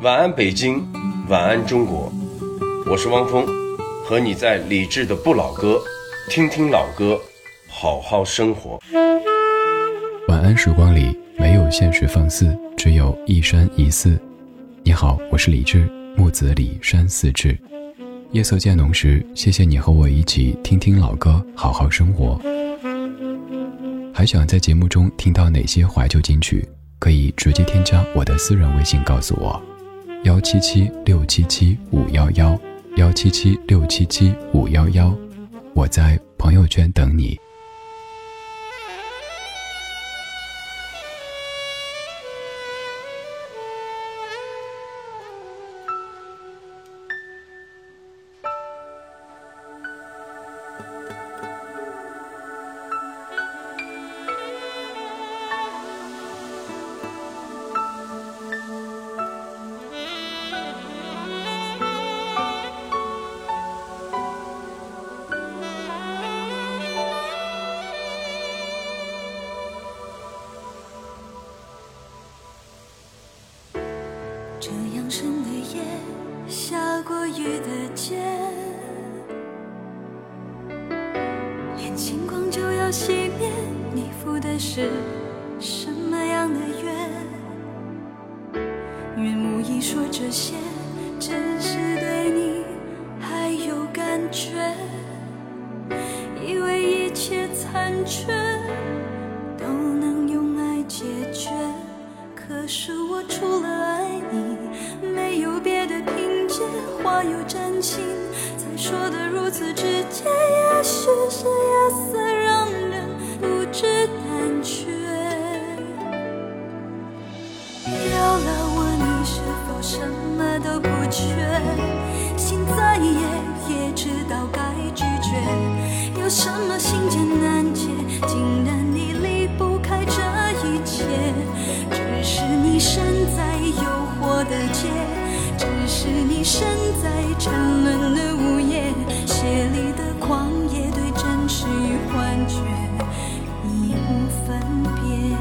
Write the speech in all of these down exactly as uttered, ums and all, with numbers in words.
晚安北京，晚安中国，我是汪峰，和你在理智的不老歌，听听老歌，好好生活。 晚安时光里没有现实放肆，只有一山一寺。你好，我是李志，木子李山寺志。夜色渐浓时，谢谢你和我一起听听老歌，好好生活。还想在节目中听到哪些怀旧金曲，可以直接添加我的私人微信告诉我，幺七七六七七五幺幺，幺七七六七七五幺幺，我在朋友圈等你。 这样深的夜，下过雨的街，连星光就要熄灭，你赴的是什么样的约？愿无意说这些，只是对你还有感觉，以为一切残缺都能用爱解决，可是我除了爱你没有别的凭借，话又真情才说得如此直接，也许是夜色让人不知胆怯，要了我你是否什么都不缺，心再野也知道该拒绝，有什么心结难解，竟然你离不开这一切，只是你身在诱惑的街，只是你身在沉沦的午夜，血里的狂野对真实与幻觉已无分别。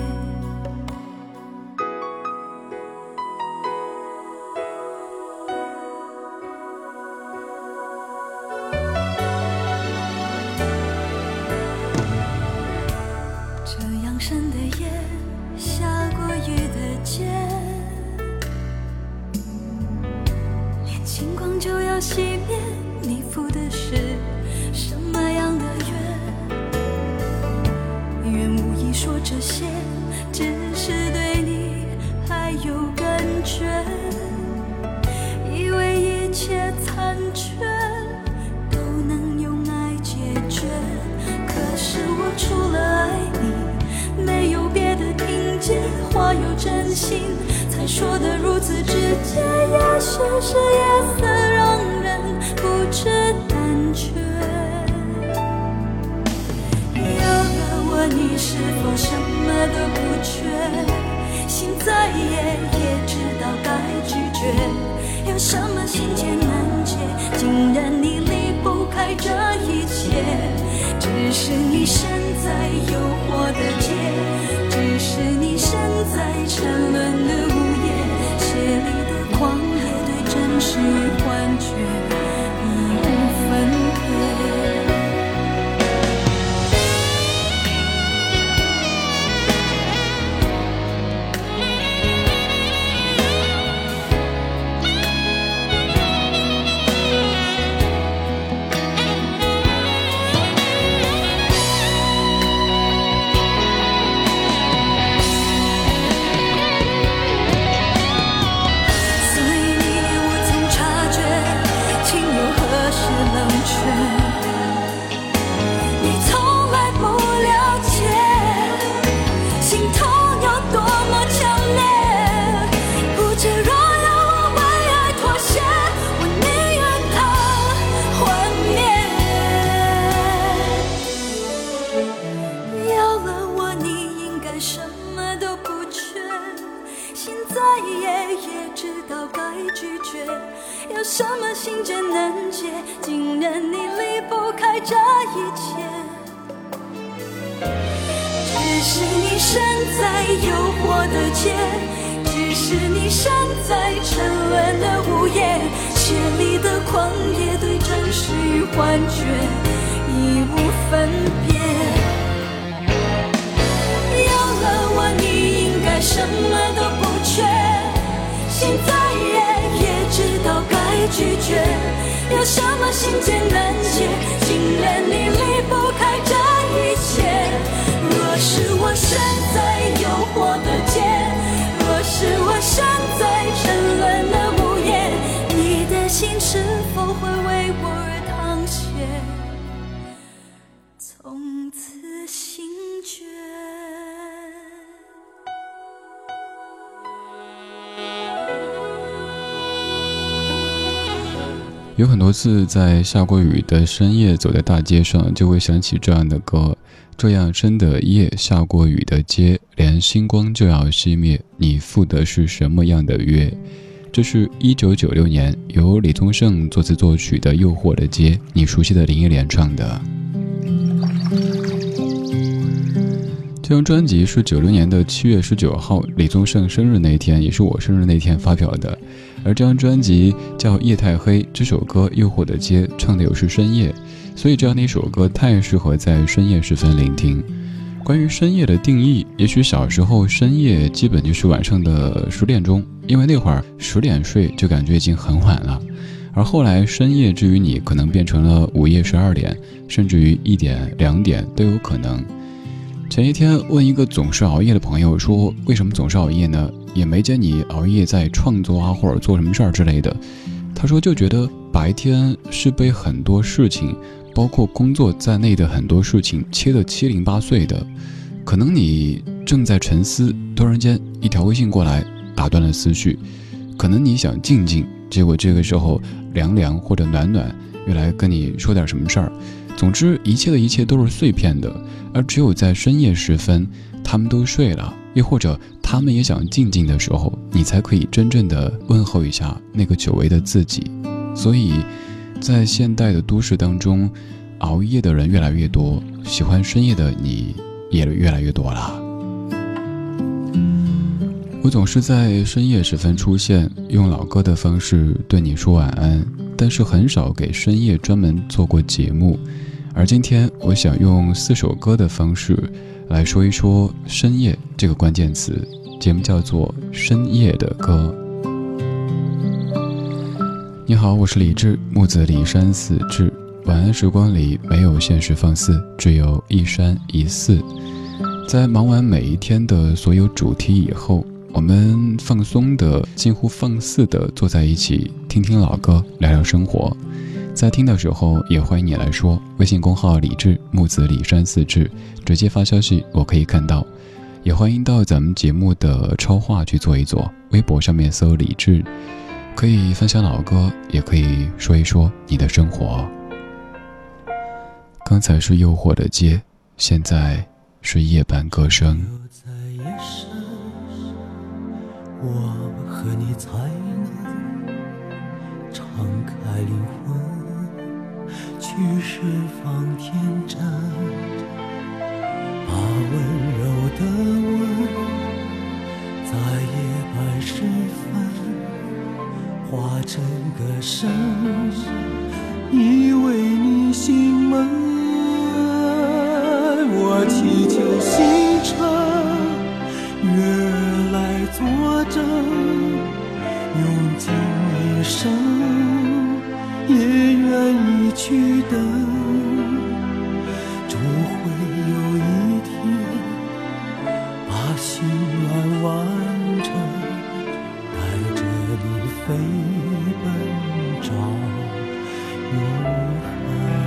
这样深的夜，下过雨的街，连星光就要熄灭，你赴的是什么样的约？愿无意说这些，只是对你还有感觉，以为一切残缺都能用爱解决，可是我除了爱你没有别的凭借，话有真心才说得如此直接，也许是夜色让人不知胆怯，有了我你是否什么都不缺，心再野也知道该拒绝，有什么心结难解，竟然你离不开这一切，只是你身在诱惑的街，只是你身在沉沦的午夜，血里的狂野对真实与幻觉已无分别。有什么心结难解，竟然你离不开这一切，只是你身在诱惑的街，只是是你站在沉沦的午夜，血里的狂野对真实与幻觉已无分别。有了我你应该什么都不缺，现在也也知道该拒绝，有什么心结难解，竟然你离不开这一切。若是我身在诱惑的街，若是我身在沉沦的午夜，你的心是否会为我而淌血，从此醒觉。 有很多次在下过雨的深夜走在大街上，就会想起这样的歌，这样深的夜，下过雨的街，连星光就要熄灭，你赴的是什么样的约？这是一九九六年由李宗盛作词作曲的《诱惑的街》，你熟悉的林忆莲唱的。这张专辑是九六年的七月十九号，李宗盛生日那天，也是我生日那天发表的。而这张专辑叫《夜太黑》，这首歌《诱惑的街》唱的又是深夜，所以这样的一首歌太适合在深夜时分聆听。关于深夜的定义，也许小时候深夜基本就是晚上的十点钟，因为那会儿十点睡就感觉已经很晚了。而后来深夜至于你可能变成了午夜十二点，甚至于一点两点都有可能。前一天问一个总是熬夜的朋友说，为什么总是熬夜呢？也没见你熬夜在创作啊，或者做什么事儿之类的。他说就觉得白天是被很多事情，包括工作在内的很多事情切得七零八碎的，可能你正在沉思，突然间一条微信过来打断了思绪，可能你想静静，结果这个时候凉凉或者暖暖又来跟你说点什么事儿。总之一切的一切都是碎片的，而只有在深夜时分他们都睡了，又或者他们也想静静的时候，你才可以真正的问候一下那个久违的自己。所以在现代的都市当中，熬夜的人越来越多，喜欢深夜的你也越来越多了。我总是在深夜时分出现，用老歌的方式对你说晚安，但是很少给深夜专门做过节目。而今天我想用四首歌的方式来说一说深夜这个关键词，节目叫做深夜的歌。你好，我是李志，木子李山四志。晚安时光里没有现实放肆，只有一山一寺。在忙完每一天的所有主题以后，我们放松的近乎放肆的坐在一起，听听老歌，聊聊生活。在听的时候也欢迎你来说，微信公号李志，木子李山四志，直接发消息我可以看到。也欢迎到咱们节目的超话去做一做，微博上面搜李志，可以分享老歌，也可以说一说你的生活。刚才是诱惑的街，现在是夜半歌声。 在夜深，我和你才能敞开灵魂，去释放天真，把温柔的吻在夜半时分化成歌声，依偎你心门。我祈求星辰月儿来作证，用尽一生也愿意去等，终会有一天把心愿完成，带着你飞奔找永恒。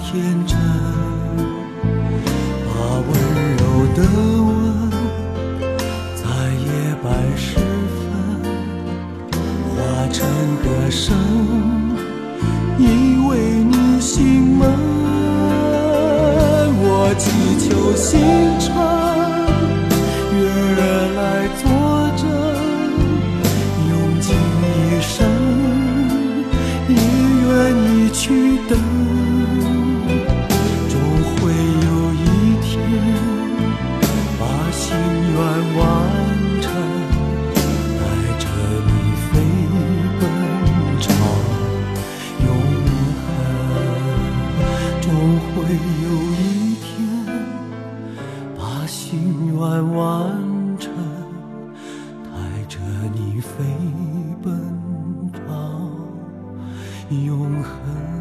天真，把温柔的吻在夜半时分化成歌声，依偎你心门。我祈求星辰月儿来作证，用尽一生也愿意去等，终会有一天把心愿完成，带着你飞奔朝永恒，终会有一天把心愿完成，带着你飞奔朝永恒。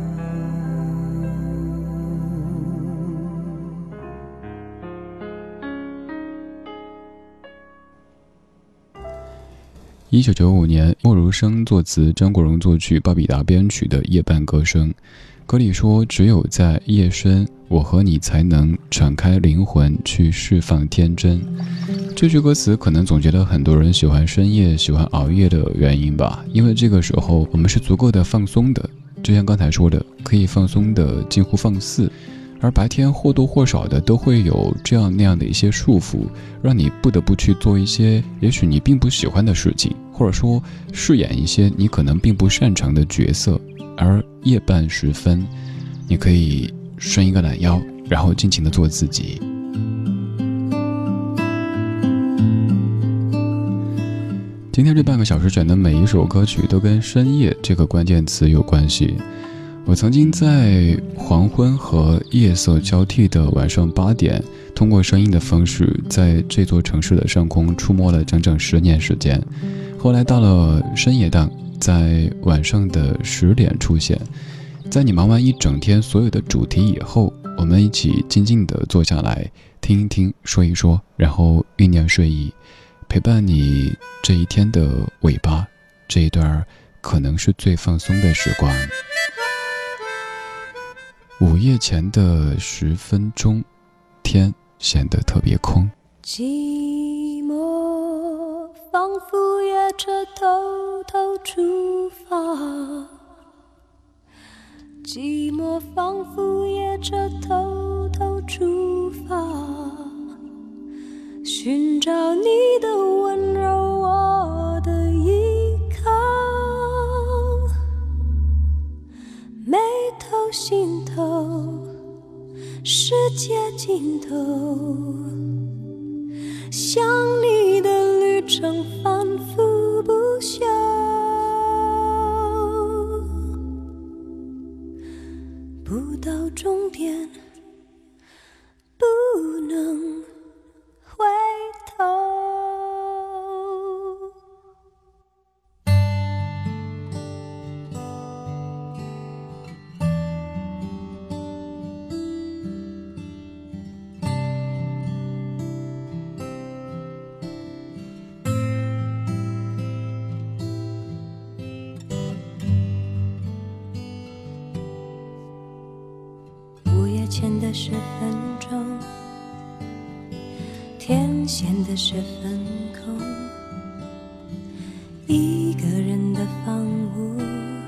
一九九五年，莫如生作词，张国荣作曲，鲍比达编曲的《夜半歌声》，歌里说：“只有在夜深，我和你才能敞开灵魂，去释放天真。”这句歌词可能总结了很多人喜欢深夜、喜欢熬夜的原因吧，因为这个时候我们是足够的放松的，就像刚才说的，可以放松的近乎放肆。而白天或多或少的都会有这样那样的一些束缚，让你不得不去做一些也许你并不喜欢的事情，或者说饰演一些你可能并不擅长的角色。而夜半时分，你可以伸一个懒腰，然后尽情的做自己。今天这半个小时选的每一首歌曲都跟深夜这个关键词有关系。我曾经在黄昏和夜色交替的晚上八点，通过声音的方式在这座城市的上空出没了整整十年时间。后来到了深夜档，在晚上的十点出现。在你忙完一整天所有的主题以后，我们一起静静地坐下来，听一听，说一说，然后酝酿睡意，陪伴你这一天的尾巴，这一段可能是最放松的时光。午夜前的十分钟，天显得特别空。 寂寞仿佛也着偷偷出发，寂寞仿佛也着偷偷出发，寻找你的温柔，我的依靠，眉头心头世界尽头，想你的旅程反复不休，不到终点不能回头。前的十分钟，天显得十分空，一个人的房屋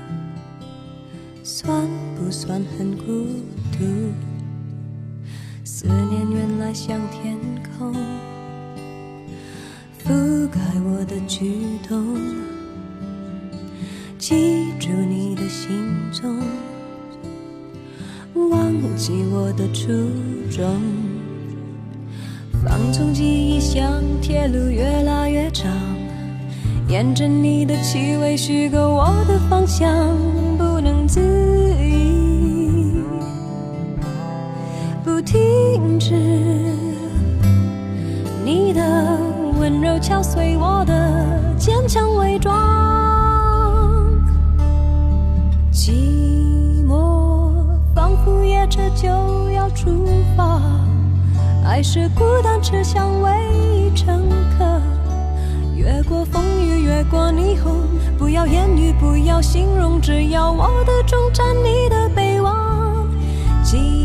算不算很孤独？思念原来像天空，覆盖我的举动，记住你的行踪，忘记我的初衷，放纵记忆像铁路越拉越长，沿着你的气味虚构我的方向，不能自已，不停止，你的温柔敲碎我的坚强伪装，寂寞仿佛夜车就要出发，爱是孤单车厢为乘客，越过风雨越过霓虹，不要言语不要形容，只要我的钟站你的备忘，寂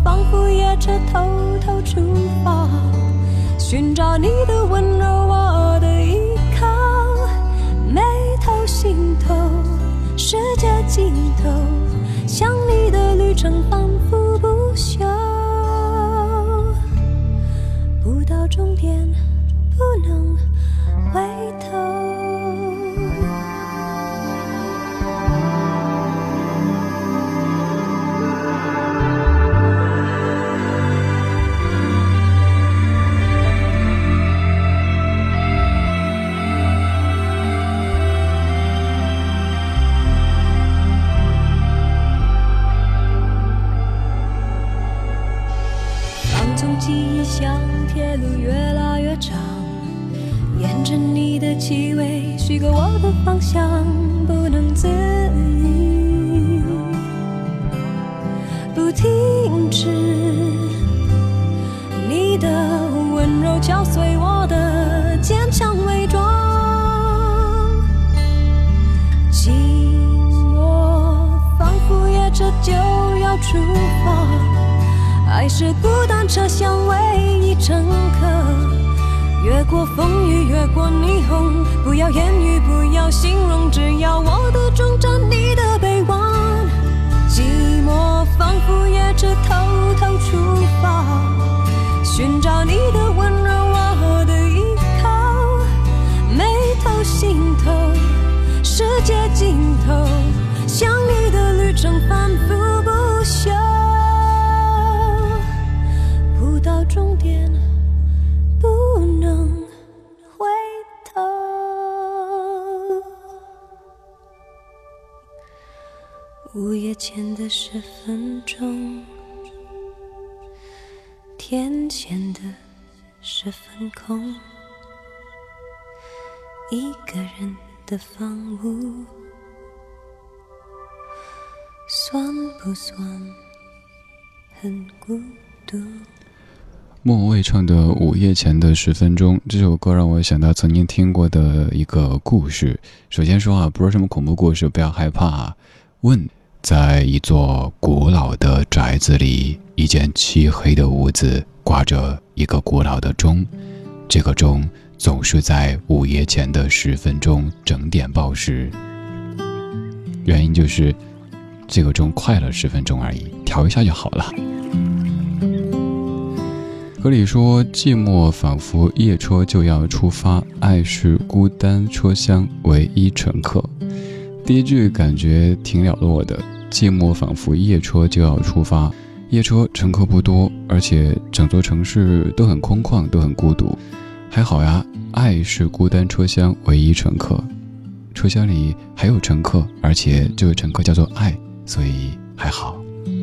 仿佛也只偷偷出发，寻找你的温柔，我的依靠，眉头心头世界尽头，想你的旅程反复不休，不到终点不能回头。记忆像铁路越拉越长，沿着你的气味虚构我的方向，不能自已，不停止。你的温柔敲碎我的坚强伪装，寂寞仿佛也这就要出发，爱是孤单车厢唯一乘客，越过风雨，越过霓虹，不要言语，不要形容，只要我的终站，你的臂弯。寂寞仿佛也只偷偷出发，寻找你的温柔，我的依靠，眉头心头世界尽头，想你的旅程反复不休，到终点不能回头。午夜前的十分钟，天前的十分空，一个人的房屋，算不算很孤独？ 莫文蔚唱的《午夜前的十分钟》这首歌让我想到曾经听过的一个故事。首先说啊，不是什么恐怖故事，不要害怕啊。问，在一座古老的宅子里，一间漆黑的屋子，挂着一个古老的钟。这个钟总是在午夜前的十分钟整点报时。原因就是这个钟快了十分钟而已，调一下就好了。歌里说，寂寞仿佛夜车就要出发，爱是孤单车厢唯一乘客。第一句感觉挺了落的，寂寞仿佛夜车就要出发，夜车乘客不多，而且整座城市都很空旷，都很孤独。还好呀，爱是孤单车厢唯一乘客，车厢里还有乘客，而且这位乘客叫做爱，所以还好。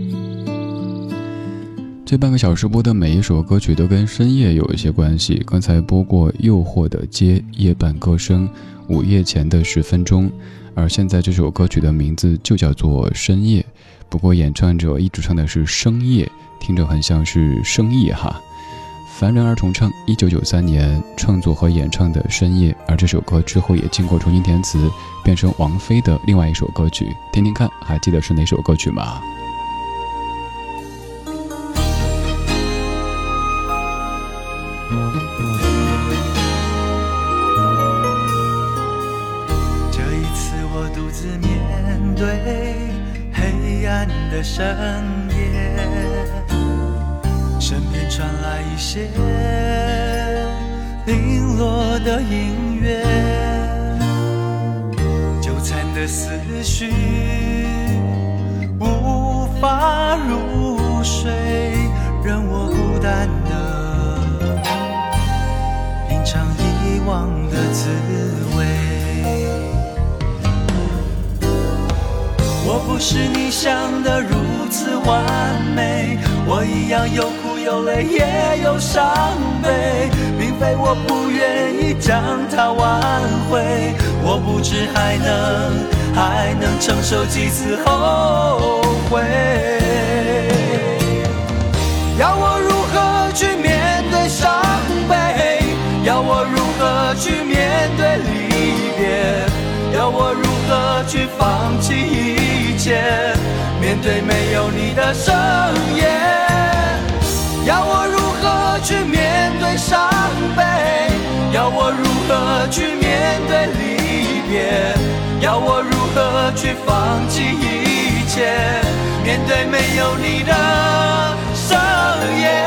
这半个小时播的每一首歌曲都跟深夜有一些关系，刚才播过诱惑的街、夜半歌声、午夜前的十分钟，而现在这首歌曲的名字就叫做深夜，不过演唱者一直唱的是深夜，听着很像是生意哈。樊人儿重唱一九九三年创作和演唱的深夜，而这首歌之后也经过重新填词，变成王菲的另外一首歌曲，听听看，还记得是哪首歌曲吗？ 这一次我独自面对黑暗的深夜，身边传来一些零落的音乐，纠缠的思绪无法入睡，任我孤单的品尝遗忘的滋味。我不是你想的如此完美，我一样有苦有泪也有伤悲，并非我不愿意将它挽回，我不知还能还能承受几次后悔。要我如何去面对伤悲，要我如何去面对离别，要我如何去放弃一切，面对没有你的深夜，要我如何去面对伤悲？要我如何去面对离别？要我如何去放弃一切？面对没有你的深夜。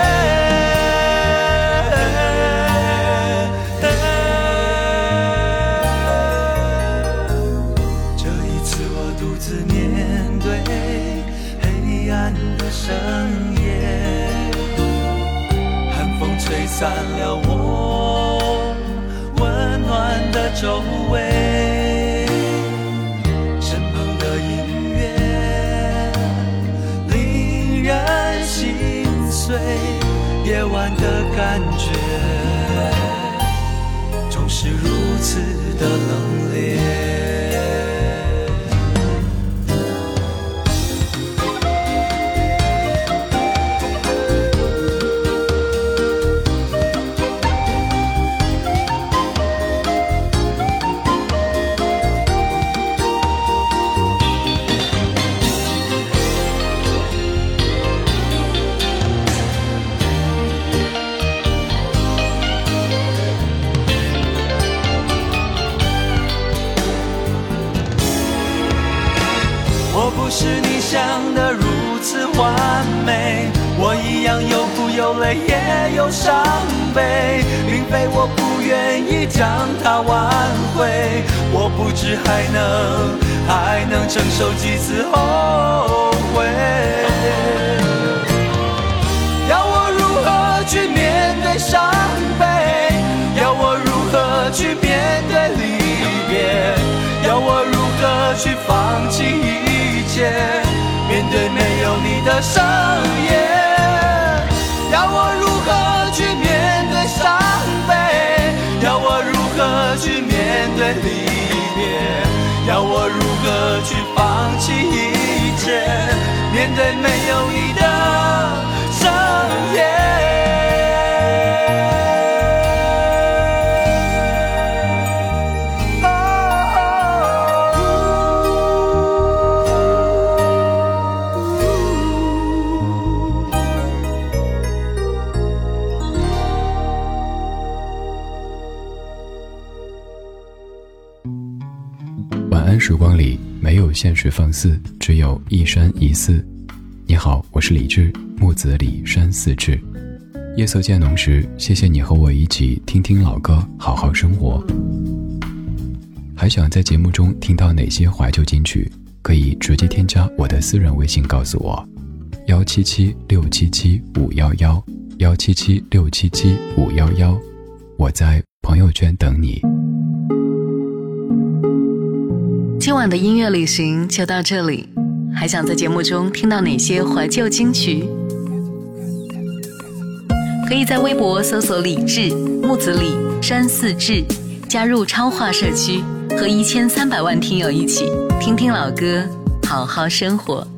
这一次我独自面对黑暗的深夜，寒风吹散了我温暖的周围，身旁的音乐令人心碎，夜晚的感觉总是如此的冷冽。我不是你想的如此完美，我一样有苦有泪也有伤悲，并非我不愿意将它挽回，我不知还能还能承受几次后悔。要我如何去面对伤悲？要我如何去面对离别？要我如何去放弃一切？面对没有你的深夜，要我如何去面对伤悲？要我如何去面对离别？要我如何去放弃一切？面对没有你的深夜。 晚安时光里没有现实放肆，只有一山一寺。你好，我是李志，木子李山寺志。夜色渐浓时，谢谢你和我一起听听老歌，好好生活。还想在节目中听到哪些怀旧金曲，可以直接添加我的私人微信告诉我，幺七七六七七五幺幺，幺七七六七七五幺幺，我在朋友圈等你。 今晚的音乐旅行就到这里，还想在节目中听到哪些怀旧金曲？可以在微博搜索李志、木子李、山寺志，加入超话社区，和一千三百万听友一起听听老歌，好好生活。